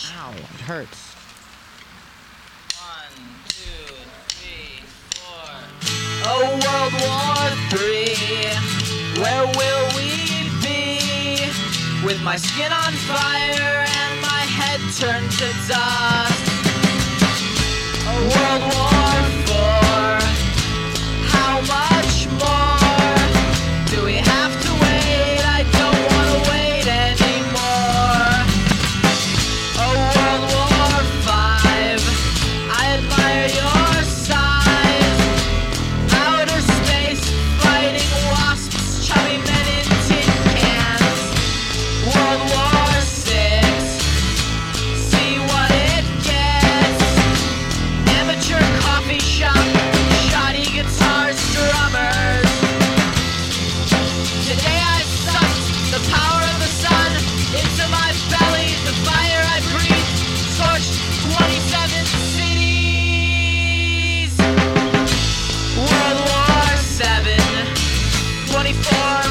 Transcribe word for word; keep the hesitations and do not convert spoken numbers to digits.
Ow, it hurts. One, two, three, four. Oh, World War Three, where will we be? With my skin on fire and my head turned to dust. Oh, World War Four, how much more do we have to wait? I don't want to wait anymore. Oh, World War Five, I admire your size. Outer space, fighting wasps, chubby men in tin cans. World War Six, see what it gets. Amateur coffee shop, shoddy guitars, drummers. Today I sucked the power of the sun into my belly. The fire I breathe scorched twenty-seven cities. World War Seven, twenty-four